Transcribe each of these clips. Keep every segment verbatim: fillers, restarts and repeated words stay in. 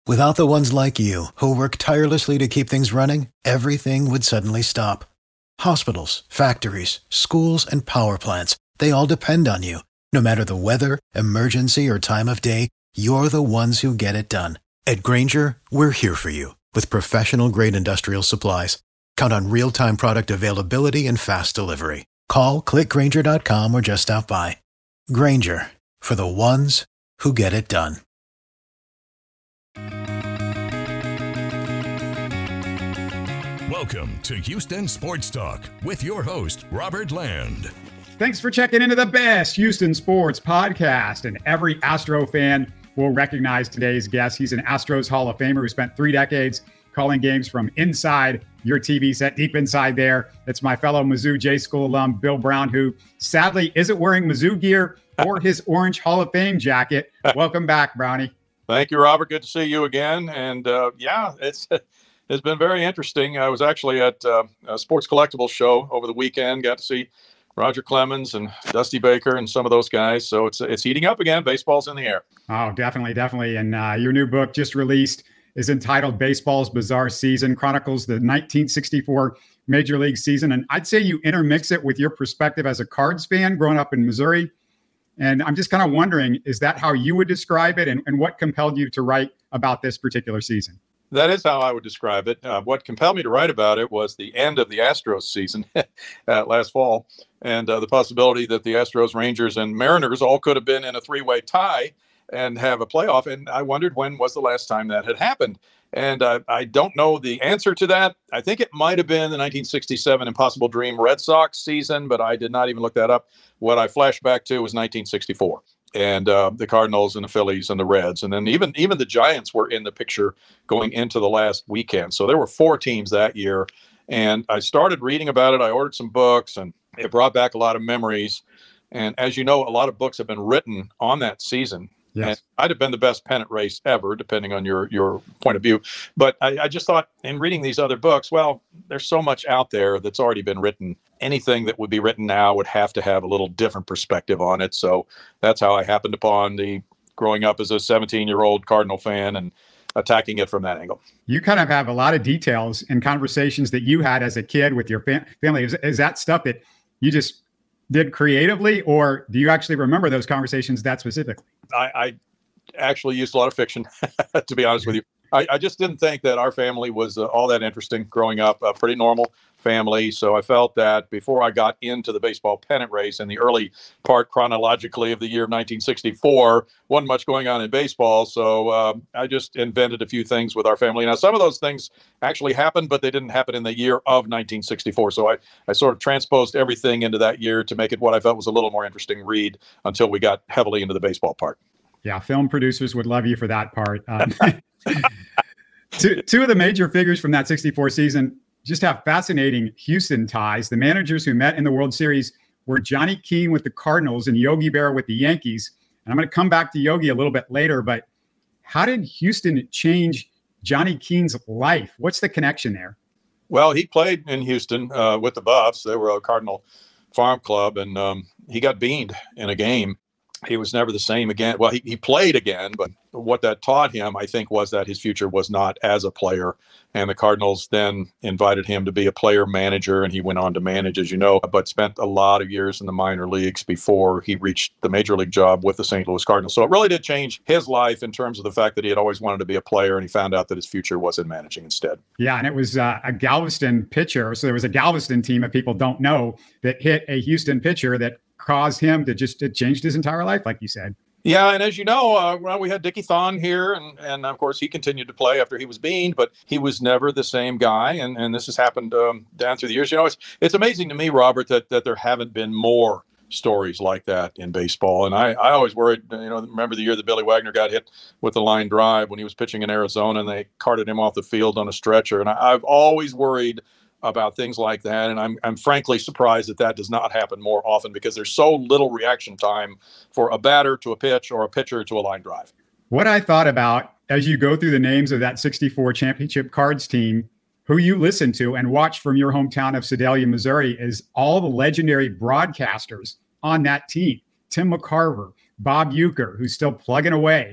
Without the ones like you, who work tirelessly to keep things running, everything would suddenly stop. Hospitals, factories, schools, and power plants, they all depend on you. No matter the weather, emergency, or time of day, you're the ones who get it done. At Grainger, we're here for you with professional-grade industrial supplies. Count on real-time product availability and fast delivery. Call, click Grainger dot com, or just stop by. Grainger, for the ones who get it done. Welcome to Houston Sports Talk with your host, Robert Land. Thanks for checking into the best Houston sports podcast. And every Astro fan will recognize today's guest. He's an Astros Hall of Famer who spent three decades calling games from inside your T V set, deep inside there. It's my fellow Mizzou J-School alum, Bill Brown, who sadly isn't wearing Mizzou gear or his orange Hall of Fame jacket. Welcome back, Brownie. Thank you, Robert. Good to see you again. And uh, yeah, it's it's been very interesting. I was actually at uh, a Sports Collectibles show over the weekend. Got to see Roger Clemens and Dusty Baker and some of those guys. So it's it's heating up again. Baseball's in the air. Oh, definitely, definitely. And uh, your new book just released is entitled Baseball's Bizarre Season, chronicles the nineteen sixty-four Major League season. And I'd say you intermix it with your perspective as a Cards fan growing up in Missouri. And I'm just kind of wondering, is that how you would describe it? And, and what compelled you to write about this particular season? That is how I would describe it. Uh, what compelled me to write about it was the end of the Astros season uh, last fall, and uh, the possibility that the Astros, Rangers, and Mariners all could have been in a three-way tie and have a playoff. And I wondered when was the last time that had happened. And uh, I don't know the answer to that. I think it might have been the nineteen sixty-seven Impossible Dream Red Sox season, but I did not even look that up. What I flashed back to was nineteen sixty-four. And uh, the Cardinals and the Phillies and the Reds. And then even even the Giants were in the picture going into the last weekend. So there were four teams that year. And I started reading about it. I ordered some books, and it brought back a lot of memories. And as you know, a lot of books have been written on that season. Yes. And I'd have been the best pennant race ever, depending on your, your point of view. But I, I just thought in reading these other books, well, there's so much out there that's already been written. Anything that would be written now would have to have a little different perspective on it. So that's how I happened upon the growing up as a seventeen-year-old Cardinal fan and attacking it from that angle. You kind of have a lot of details and conversations that you had as a kid with your fam- family. Is, is that stuff that you just did creatively, or do you actually remember those conversations that specifically? I, I actually used a lot of fiction, to be honest with you. I, I just didn't think that our family was uh, all that interesting growing up, a pretty normal family. So I felt that before I got into the baseball pennant race in the early part chronologically of the year of nineteen sixty-four, wasn't much going on in baseball. So uh, I just invented a few things with our family. Now, some of those things actually happened, but they didn't happen in the year of nineteen sixty-four. So I, I sort of transposed everything into that year to make it what I felt was a little more interesting read until we got heavily into the baseball part. Yeah, film producers would love you for that part. Um, two, two of the major figures from that sixty-four season just have fascinating Houston ties. The managers who met in the World Series were Johnny Keane with the Cardinals and Yogi Berra with the Yankees. And I'm going to come back to Yogi a little bit later, but how did Houston change Johnny Keane's life? What's the connection there? Well, he played in Houston uh, with the Buffs. They were a Cardinal farm club, and um, he got beaned in a game. He was never the same again. Well, he, he played again, but what that taught him, I think, was that his future was not as a player. And the Cardinals then invited him to be a player manager, and he went on to manage, as you know, but spent a lot of years in the minor leagues before he reached the major league job with the Saint Louis Cardinals. So it really did change his life in terms of the fact that he had always wanted to be a player, and he found out that his future was in managing instead. Yeah, and it was uh, a Galveston pitcher. So there was a Galveston team, if people don't know, that hit a Houston pitcher that caused him to just, it changed his entire life, like you said. Yeah, and as you know, uh, well, we had Dickie Thon here, and, and of course he continued to play after he was beaned, but he was never the same guy, and, and this has happened um, down through the years. You know, it's it's amazing to me, Robert, that that there haven't been more stories like that in baseball. And I, I always worried, you know, remember the year that Billy Wagner got hit with the line drive when he was pitching in Arizona, and they carted him off the field on a stretcher, and I, I've always worried about things like that. And I'm I'm frankly surprised that that does not happen more often, because there's so little reaction time for a batter to a pitch or a pitcher to a line drive. What I thought about as you go through the names of that sixty-four championship Cards team, who you listen to and watch from your hometown of Sedalia, Missouri, is all the legendary broadcasters on that team. Tim McCarver, Bob Uecker, who's still plugging away,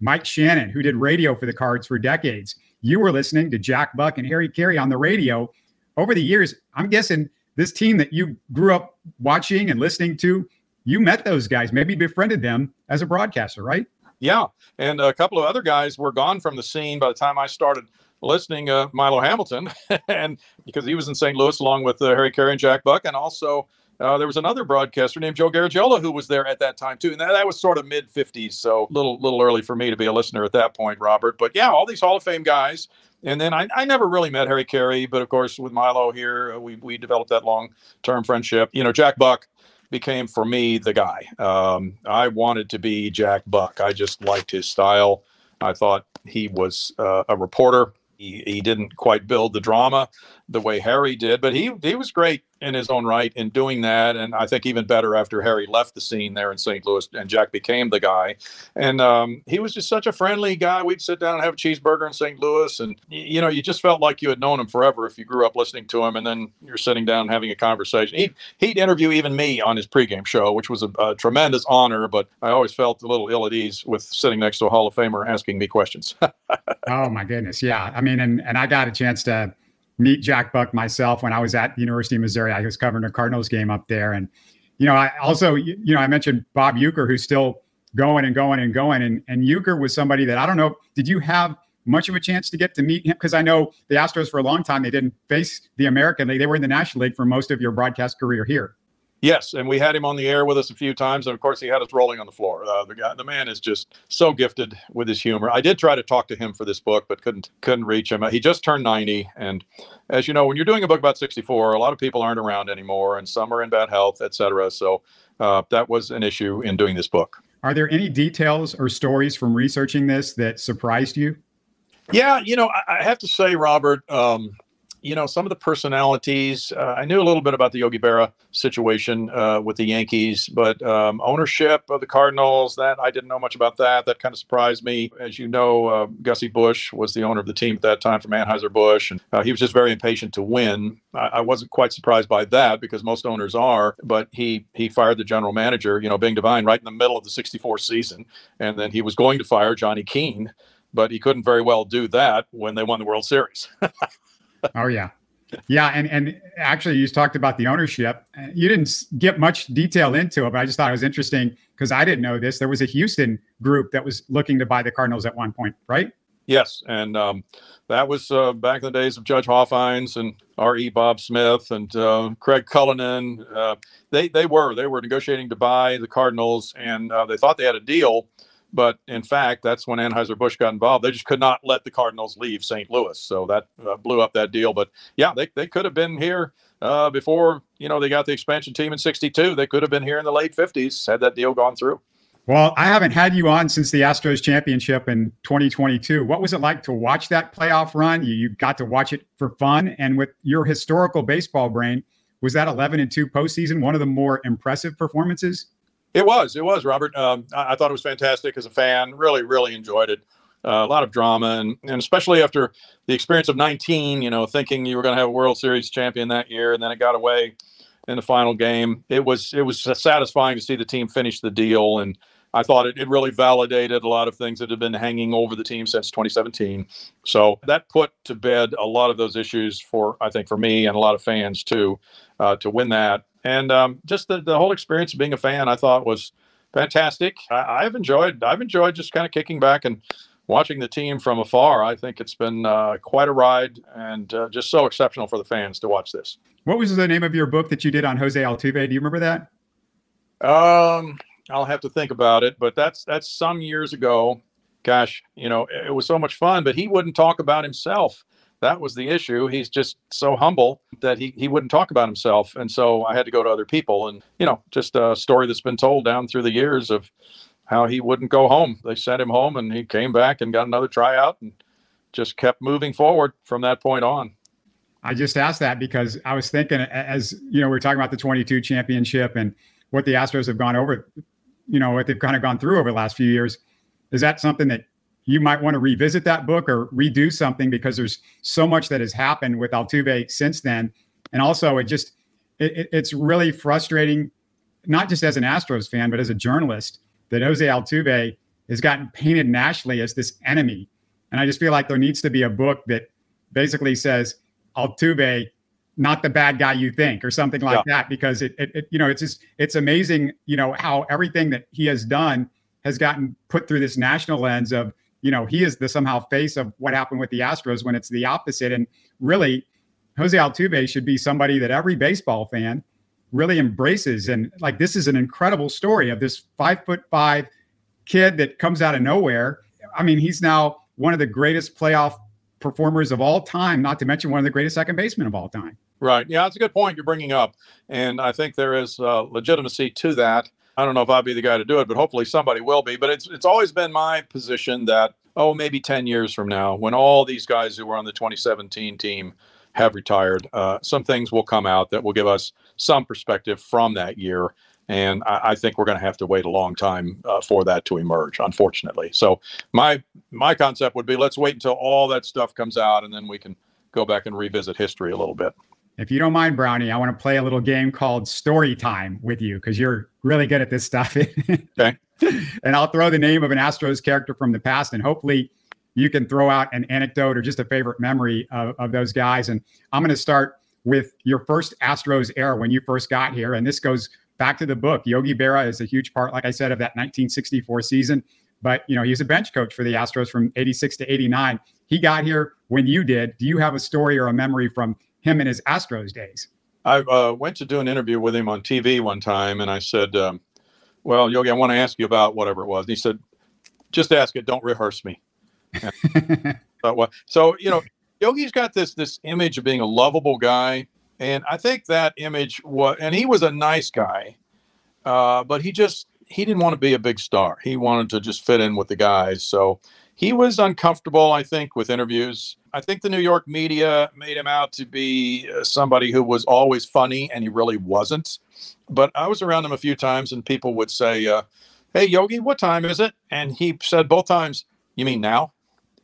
Mike Shannon, who did radio for the Cards for decades. You were listening to Jack Buck and Harry Caray on the radio. Over the years, I'm guessing this team that you grew up watching and listening to, you met those guys, maybe befriended them as a broadcaster, right? Yeah. And a couple of other guys were gone from the scene by the time I started listening, uh, Milo Hamilton, and because he was in Saint Louis along with uh, Harry Caray and Jack Buck. And also uh, there was another broadcaster named Joe Garagiola who was there at that time too. And that, that was sort of mid fifties. So a little, little early for me to be a listener at that point, Robert. But yeah, all these Hall of Fame guys. And then I, I never really met Harry Caray, but of course with Milo here, uh, we, we developed that long-term friendship. You know, Jack Buck became for me the guy. Um, I wanted to be Jack Buck. I just liked his style. I thought he was uh, a reporter. He, he didn't quite build the drama the way Harry did, but he he was great in his own right in doing that. And I think even better after Harry left the scene there in Saint Louis and Jack became the guy. And um, he was just such a friendly guy. We'd sit down and have a cheeseburger in Saint Louis. And, you know, you just felt like you had known him forever if you grew up listening to him. And then you're sitting down and having a conversation. He'd, he'd interview even me on his pregame show, which was a, a tremendous honor. But I always felt a little ill at ease with sitting next to a Hall of Famer asking me questions. Oh, my goodness. Yeah. I mean, and, and I got a chance to meet Jack Buck myself when I was at the University of Missouri. I was covering a Cardinals game up there. And, you know, I also, you know, I mentioned Bob Uecker, who's still going and going and going. And, and Uecker was somebody that I don't know, did you have much of a chance to get to meet him? Because I know the Astros for a long time, they didn't face the American League. They were in the National League for most of your broadcast career here. Yes, and we had him on the air with us a few times, and of course, he had us rolling on the floor. Uh, the guy, the man, is just so gifted with his humor. I did try to talk to him for this book, but couldn't couldn't reach him. He just turned ninety, and as you know, when you're doing a book about sixty-four, a lot of people aren't around anymore, and some are in bad health, et cetera. So uh, that was an issue in doing this book. Are there any details or stories from researching this that surprised you? Yeah, you know, I, I have to say, Robert. Um, You know, some of the personalities, uh, I knew a little bit about the Yogi Berra situation uh, with the Yankees, but um, ownership of the Cardinals, that I didn't know much about that. That kind of surprised me. As you know, uh, Gussie Busch was the owner of the team at that time from Anheuser-Busch, and uh, he was just very impatient to win. I, I wasn't quite surprised by that because most owners are, but he he fired the general manager, you know, Bing Devine, right in the middle of the sixty-four season, and then he was going to fire Johnny Keane, but he couldn't very well do that when they won the World Series. Oh, yeah. Yeah. And, and actually, you talked about the ownership. You didn't get much detail into it, but I just thought it was interesting because I didn't know this. There was a Houston group that was looking to buy the Cardinals at one point, right? Yes. And um, that was uh, back in the days of Judge Hoffines and R E Bob Smith and uh, Craig Cullinan. Uh, they, they were they were negotiating to buy the Cardinals, and uh, they thought they had a deal. But in fact, that's when Anheuser-Busch got involved. They just could not let the Cardinals leave Saint Louis. So that uh, blew up that deal. But yeah, they, they could have been here uh, before, you know, they got the expansion team in sixty-two. They could have been here in the late fifties had that deal gone through. Well, I haven't had you on since the Astros championship in twenty twenty-two. What was it like to watch that playoff run? You, you got to watch it for fun. And with your historical baseball brain, was that eleven and two postseason one of the more impressive performances? It was. It was, Robert. Um, I, I thought it was fantastic as a fan. Really, really enjoyed it. Uh, a lot of drama, and, and especially after the experience of nineteen, you know, thinking you were going to have a World Series champion that year, and then it got away in the final game. It was it was satisfying to see the team finish the deal, and I thought it, it really validated a lot of things that had been hanging over the team since twenty seventeen. So that put to bed a lot of those issues for, I think, for me and a lot of fans too, uh, to win that. And um, just the, the whole experience of being a fan, I thought was fantastic. I, I've enjoyed I've enjoyed just kind of kicking back and watching the team from afar. I think it's been uh, quite a ride, and uh, just so exceptional for the fans to watch this. What was the name of your book that you did on Jose Altuve? Do you remember that? Um, I'll have to think about it, but that's that's some years ago. Gosh, you know, it was so much fun, but he wouldn't talk about himself. That was the issue. He's just so humble that he, he wouldn't talk about himself. And so I had to go to other people, and, you know, just a story that's been told down through the years of how he wouldn't go home. They sent him home, and he came back and got another tryout and just kept moving forward from that point on. I just asked that because I was thinking, as you know, we we're talking about the twenty-two championship and what the Astros have gone over, you know, what they've kind of gone through over the last few years. Is that something that you might want to revisit that book or redo something, because there's so much that has happened with Altuve since then? And also it just, it, it's really frustrating, not just as an Astros fan, but as a journalist, that Jose Altuve has gotten painted nationally as this enemy. And I just feel like there needs to be a book that basically says Altuve, not the bad guy you think, or something like yeah. that, because it, it, it, you know, it's just, it's amazing, you know, how everything that he has done has gotten put through this national lens of, you know, he is the somehow face of what happened with the Astros, when it's the opposite. And really, Jose Altuve should be somebody that every baseball fan really embraces. And like, this is an incredible story of this five foot five kid that comes out of nowhere. I mean, he's now one of the greatest playoff performers of all time, not to mention one of the greatest second basemen of all time. Right. Yeah, that's a good point you're bringing up. And I think there is uh, legitimacy to that. I don't know if I'll be the guy to do it, but hopefully somebody will be. But it's it's always been my position that, oh, maybe ten years from now, when all these guys who were on the twenty seventeen team have retired, uh, some things will come out that will give us some perspective from that year. And I, I think we're going to have to wait a long time uh, for that to emerge, unfortunately. So my my concept would be, let's wait until all that stuff comes out, and then we can go back and revisit history a little bit. If you don't mind, Brownie, I want to play a little game called Story Time with you, because you're really good at this stuff. Okay. And I'll throw the name of an Astros character from the past, and hopefully you can throw out an anecdote or just a favorite memory of, of those guys. And I'm going to start with your first Astros era when you first got here. And this goes back to the book. Yogi Berra is a huge part, like I said, of that nineteen sixty-four season. But, you know, he was a bench coach for the Astros from eighty-six to eighty-nine. He got here when you did. Do you have a story or a memory from him in his Astros days? I uh, went to do an interview with him on T V one time, and I said, um, well, Yogi, I want to ask you about whatever it was. And he said, just ask it. Don't rehearse me. But what? So, you know, Yogi's got this this image of being a lovable guy. And I think that image was, and he was a nice guy, uh, but he just, he didn't want to be a big star. He wanted to just fit in with the guys. So he was uncomfortable, I think, with interviews. I think the New York media made him out to be somebody who was always funny, and he really wasn't. But I was around him a few times, and people would say, uh, hey, Yogi, what time is it? And he said both times, you mean now?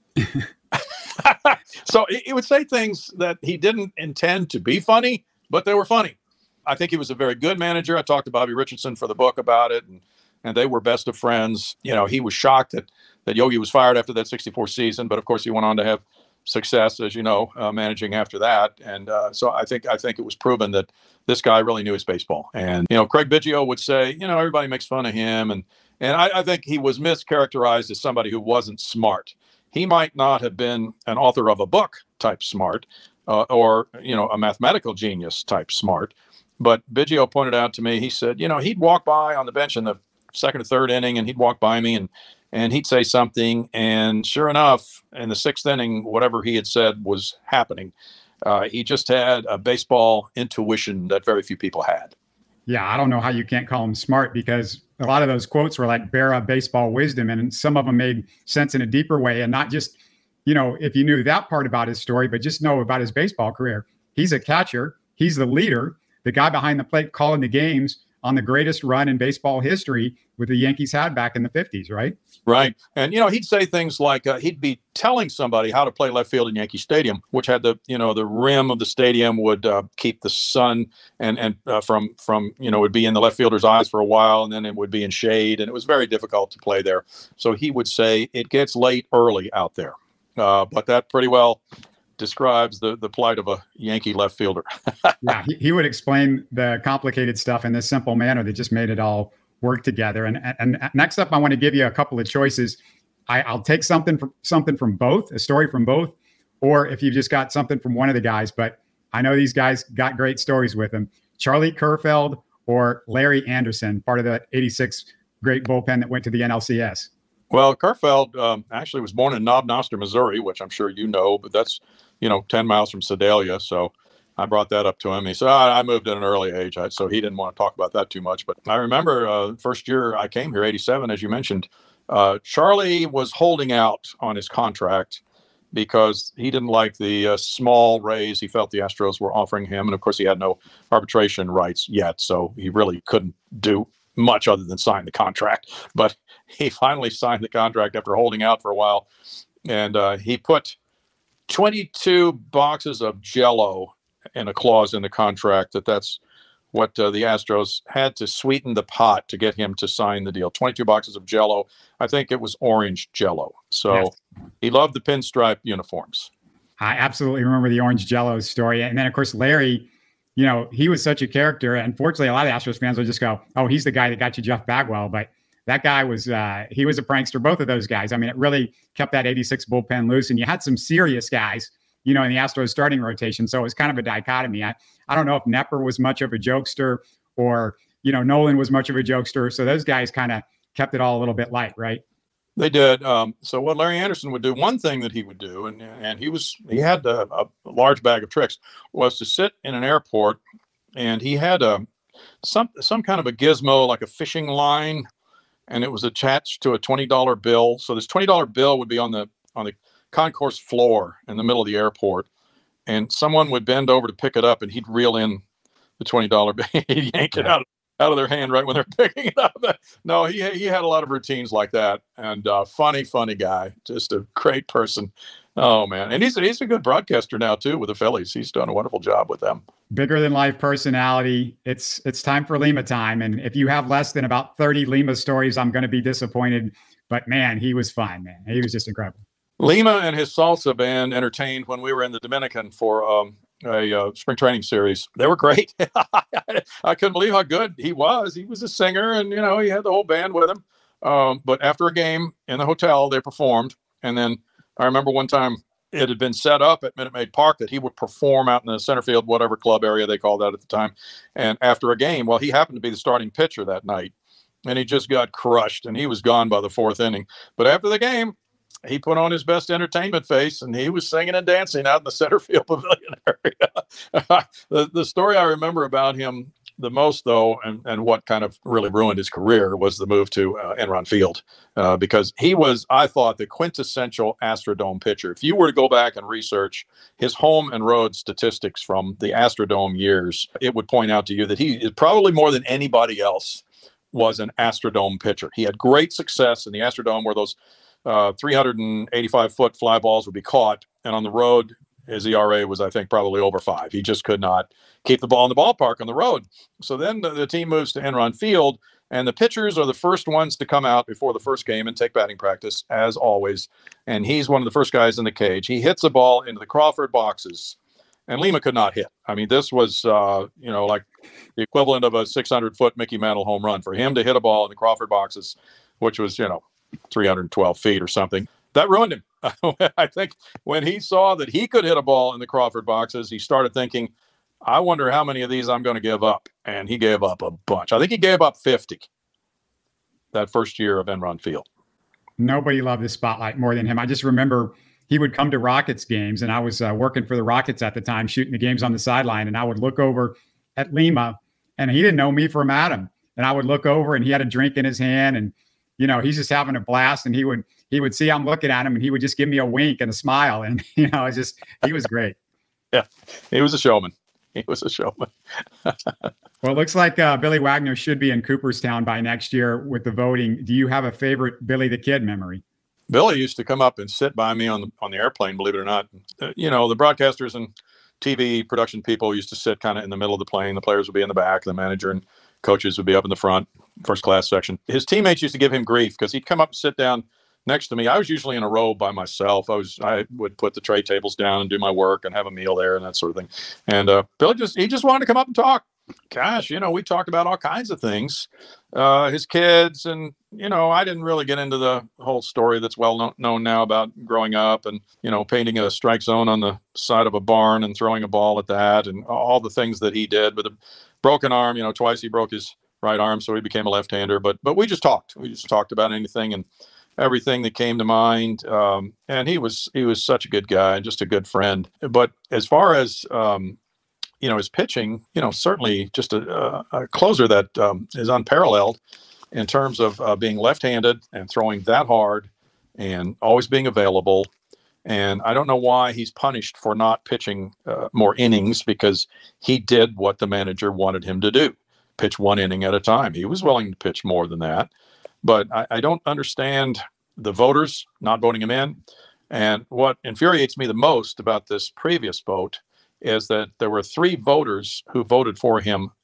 So he would say things that he didn't intend to be funny, but they were funny. I think he was a very good manager. I talked to Bobby Richardson for the book about it, and, and they were best of friends. You know, he was shocked that, that Yogi was fired after that sixty-four season, but of course he went on to have success, as you know, uh, managing after that. And uh, so I think I think it was proven that this guy really knew his baseball. And, you know, Craig Biggio would say, you know, everybody makes fun of him. And, and I, I think he was mischaracterized as somebody who wasn't smart. He might not have been an author of a book type smart, uh, or, you know, a mathematical genius type smart. But Biggio pointed out to me, he said, you know, he'd walk by on the bench in the second or third inning, and he'd walk by me and, and he'd say something. And sure enough, in the sixth inning, whatever he had said was happening. Uh, he just had a baseball intuition that very few people had. Yeah, I don't know how you can't call him smart, because a lot of those quotes were like Berra baseball wisdom, and some of them made sense in a deeper way. And not just, you know, if you knew that part about his story, but just know about his baseball career. He's a catcher. He's the leader, the guy behind the plate calling the games on the greatest run in baseball history with the Yankees had back in the fifties, right? Right. And, you know, he'd say things like uh, he'd be telling somebody how to play left field in Yankee Stadium, which had the, you know, the rim of the stadium would uh, keep the sun and, and uh, from, from, you know, would be in the left fielder's eyes for a while, and then it would be in shade, and it was very difficult to play there. So he would say it gets late early out there. Uh, but that pretty well describes the the plight of a Yankee left fielder. Yeah, he, he would explain the complicated stuff in this simple manner that just made it all work together. And and next up, I want to give you a couple of choices. I, I'll take something from something from both, a story from both, or if you've just got something from one of the guys. But I know these guys got great stories with them. Charlie Kerfeld or Larry Anderson, part of the eighty-six great bullpen that went to the N L C S. Well, Kerfeld um, actually was born in Knob Noster, Missouri, which I'm sure you know, but that's, you know, ten miles from Sedalia. So I brought that up to him. He said, oh, I moved at an early age. I, so he didn't want to talk about that too much. But I remember uh, first year I came here, eighty-seven, as you mentioned, uh, Charlie was holding out on his contract because he didn't like the uh, small raise he felt the Astros were offering him. And of course, he had no arbitration rights yet. So he really couldn't do much other than sign the contract. But he finally signed the contract after holding out for a while. And uh, he put twenty-two boxes of Jell-O and a clause in the contract that that's what uh, the Astros had to sweeten the pot to get him to sign the deal. twenty-two boxes of Jell-O. I think it was orange Jell-O. So Yes. he loved the pinstripe uniforms. I absolutely remember the orange Jell-O story. And then, of course, Larry, you know, he was such a character. Unfortunately, a lot of Astros fans would just go, oh, he's the guy that got you Jeff Bagwell. But that guy was, uh, he was a prankster, both of those guys. I mean, it really kept that eighty-six bullpen loose. And you had some serious guys, you know, in the Astros starting rotation. So it was kind of a dichotomy. I, I don't know if Nepper was much of a jokester or, you know, Nolan was much of a jokester. So those guys kind of kept it all a little bit light, right? They did. Um, so what Larry Anderson would do, one thing that he would do, and and he was he had a, a large bag of tricks, was to sit in an airport, and he had a some some kind of a gizmo like a fishing line, and it was attached to a twenty dollar bill. So this twenty dollar bill would be on the on the concourse floor in the middle of the airport, and someone would bend over to pick it up, and he'd reel in the twenty dollar bill. He'd yank it out, out of their hand right when they're picking it up. No, he he had a lot of routines like that, and uh, funny, funny guy, just a great person. Oh man, and he's a, he's a good broadcaster now too with the Phillies. He's done a wonderful job with them. Bigger than life personality. It's it's time for Lima time, and if you have less than about thirty Lima stories, I'm going to be disappointed. But man, he was fun, man. He was just incredible. Lima and his salsa band entertained when we were in the Dominican for um, a uh, spring training series. They were great. I couldn't believe how good he was. He was a singer, and, you know, he had the whole band with him. Um, but after a game in the hotel, they performed. And then I remember one time it had been set up at Minute Maid Park that he would perform out in the center field, whatever club area they called that at the time. And after a game, well, he happened to be the starting pitcher that night, and he just got crushed, and he was gone by the fourth inning. But after the game, he put on his best entertainment face, and he was singing and dancing out in the center field pavilion area. the, the story I remember about him the most, though, and, and what kind of really ruined his career was the move to uh, Enron Field, uh, because he was, I thought, the quintessential Astrodome pitcher. If you were to go back and research his home and road statistics from the Astrodome years, it would point out to you that he, probably more than anybody else, was an Astrodome pitcher. He had great success in the Astrodome, where those Uh, three hundred eighty-five foot fly balls would be caught. And on the road, his E R A was, I think, probably over five. He just could not keep the ball in the ballpark on the road. So then the, the team moves to Enron Field, and the pitchers are the first ones to come out before the first game and take batting practice, as always. And he's one of the first guys in the cage. He hits a ball into the Crawford boxes, and Lima could not hit. I mean, this was, uh, you know, like the equivalent of a six hundred foot Mickey Mantle home run. For him to hit a ball in the Crawford boxes, which was, you know, three hundred twelve feet or something, that ruined him. I think when he saw that he could hit a ball in the Crawford boxes, he started thinking, I wonder how many of these I'm going to give up. And he gave up a bunch. I think he gave up fifty that first year of Enron Field. Nobody loved the spotlight more than him. I just remember he would come to Rockets games, and I was uh, working for the Rockets at the time, shooting the games on the sideline, and I would look over at Lima, and he didn't know me from Adam. And I would look over, and he had a drink in his hand, and you know, he's just having a blast, and he would he would see I'm looking at him, and he would just give me a wink and a smile, and you know, it's just he was great. Yeah, he was a showman. He was a showman. Well, it looks like uh, Billy Wagner should be in Cooperstown by next year with the voting. Do you have a favorite Billy the Kid memory? Billy used to come up and sit by me on the on the airplane. Believe it or not, uh, you know, the broadcasters and T V production people used to sit kind of in the middle of the plane. The players would be in the back. The manager and coaches would be up in the front, first class section. His teammates used to give him grief because he'd come up and sit down next to me. I was usually in a row by myself. I was, I would put the tray tables down and do my work and have a meal there and that sort of thing. And uh, Billy just, he just wanted to come up and talk. Gosh, you know, we talked about all kinds of things, uh, his kids. And, you know, I didn't really get into the whole story that's well known, known now about growing up and, you know, painting a strike zone on the side of a barn and throwing a ball at that and all the things that he did with a broken arm. You know, twice he broke his right arm, so he became a left-hander. But but we just talked. We just talked about anything and everything that came to mind. Um, and he was he was such a good guy, just a good friend. But as far as um, you know, his pitching, you know, certainly just a, a closer that um, is unparalleled in terms of uh, being left-handed and throwing that hard and always being available. And I don't know why he's punished for not pitching uh, more innings, because he did what the manager wanted him to do, pitch one inning at a time. He was willing to pitch more than that. But I, I don't understand the voters not voting him in. And what infuriates me the most about this previous vote is that there were three voters who voted for him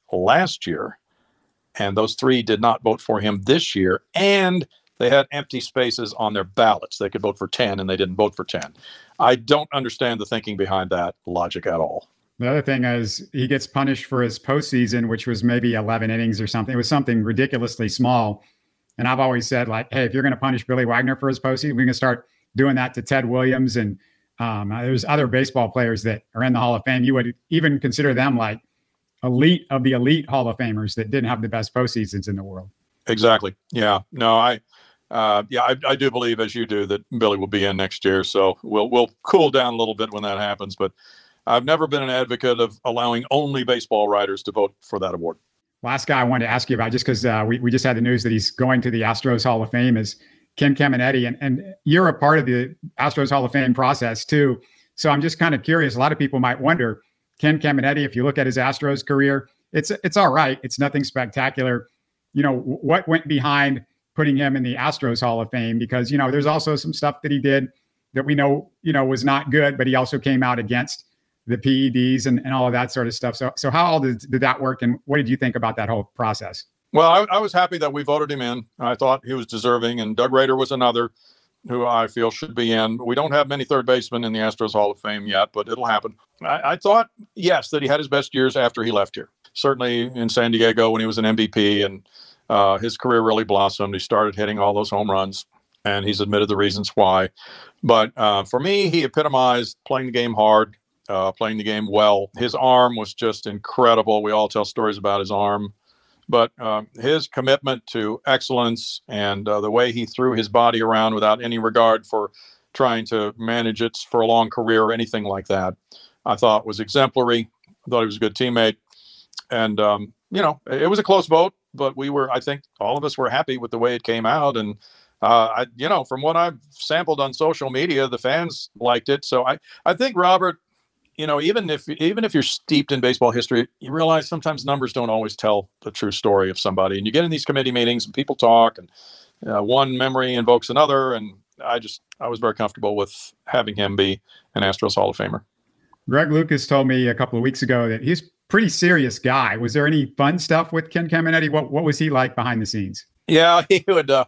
last year, and those three did not vote for him this year, and they had empty spaces on their ballots. They could vote for ten, and they didn't vote for ten. I don't understand the thinking behind that logic at all. The other thing is he gets punished for his postseason, which was maybe eleven innings or something. It was something ridiculously small. And I've always said, like, hey, if you're going to punish Billy Wagner for his postseason, we're going to start doing that to Ted Williams. And um, there's other baseball players that are in the Hall of Fame. You would even consider them like elite of the elite Hall of Famers that didn't have the best postseasons in the world. Exactly. Yeah. No, I, uh, yeah, I, I do believe, as you do, that Billy will be in next year. So we'll we'll cool down a little bit when that happens. But I've never been an advocate of allowing only baseball writers to vote for that award. Last guy I wanted to ask you about, just because uh, we, we just had the news that he's going to the Astros Hall of Fame, is Ken Caminiti. And, and you're a part of the Astros Hall of Fame process too. So I'm just kind of curious. A lot of people might wonder, Ken Caminiti, if you look at his Astros career, it's it's all right. It's nothing spectacular. You know, what went behind putting him in the Astros Hall of Fame? Because, you know, there's also some stuff that he did that we know, you know, was not good, but he also came out against the P E Ds and, and all of that sort of stuff. So, so how all did, did that work? And what did you think about that whole process? Well, I, I was happy that we voted him in. I thought he was deserving, and Doug Rader was another who I feel should be in. We don't have many third basemen in the Astros Hall of Fame yet, but it'll happen. I, I thought, yes, that he had his best years after he left here. Certainly in San Diego when he was an M V P, and uh, his career really blossomed. He started hitting all those home runs, and he's admitted the reasons why. But uh, for me, he epitomized playing the game hard, uh, playing the game well. His arm was just incredible. We all tell stories about his arm. But um, his commitment to excellence and uh, the way he threw his body around without any regard for trying to manage it for a long career or anything like that, I thought was exemplary. I thought he was a good teammate. And, um, you know, it was a close vote, but we were, I think all of us were happy with the way it came out. And, uh, I, you know, from what I've sampled on social media, the fans liked it. So I, I think, Robert, you know, even if even if you're steeped in baseball history, you realize sometimes numbers don't always tell the true story of somebody. And you get in these committee meetings and people talk, and uh, one memory invokes another. And I just I was very comfortable with having him be an Astros Hall of Famer. Greg Lucas told me a couple of weeks ago that he's a pretty serious guy. Was there any fun stuff with Ken Caminiti? What what was he like behind the scenes? Yeah, he would. Uh,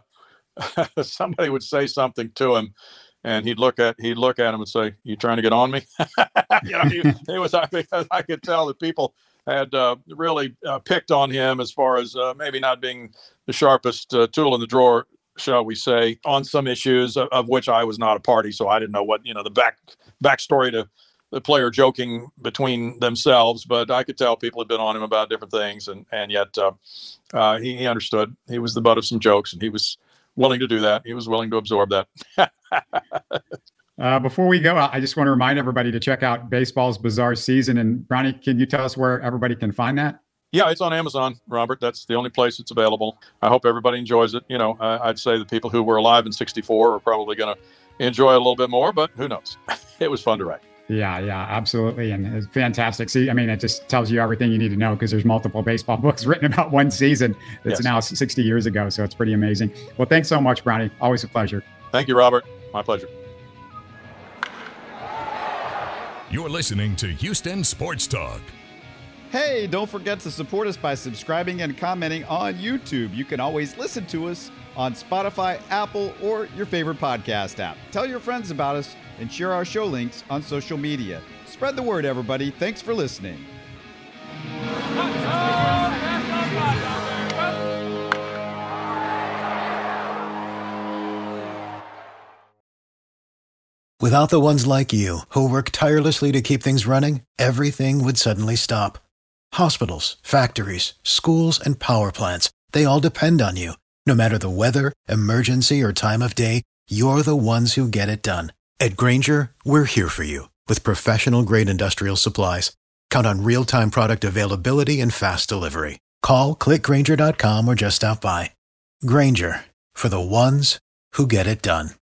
somebody would say something to him, and he'd look at he'd look at him and say, "You trying to get on me?" you know, he, it was because I could tell that people had uh, really uh, picked on him as far as uh, maybe not being the sharpest uh, tool in the drawer, shall we say, on some issues of, of which I was not a party, so I didn't know what you know the back backstory to the player joking between themselves. But I could tell people had been on him about different things, and and yet uh, uh, he, he understood. He was the butt of some jokes, and he was willing to do that. He was willing to absorb that. uh, before we go, I just want to remind everybody to check out Baseball's Bizarre Season. And Brownie, can you tell us where everybody can find that? Yeah, it's on Amazon, Robert. That's the only place it's available. I hope everybody enjoys it. You know, I, I'd say the people who were alive in sixty-four are probably going to enjoy it a little bit more, but who knows? It was fun to write. Yeah, yeah, absolutely. And it's fantastic. See, I mean, it just tells you everything you need to know, because there's multiple baseball books written about one season that's yes. now sixty years ago. So it's pretty amazing. Well, thanks so much, Brownie. Always a pleasure. Thank you, Robert. My pleasure. You're listening to Houston Sports Talk. Hey, don't forget to support us by subscribing and commenting on YouTube. You can always listen to us on Spotify, Apple, or your favorite podcast app. Tell your friends about us and share our show links on social media. Spread the word, everybody. Thanks for listening. Without the ones like you, who work tirelessly to keep things running, everything would suddenly stop. Hospitals, factories, schools, and power plants, they all depend on you. No matter the weather, emergency, or time of day, you're the ones who get it done. At Grainger, we're here for you with professional-grade industrial supplies. Count on real-time product availability and fast delivery. Call, click Grainger dot com, or just stop by. Grainger, for the ones who get it done.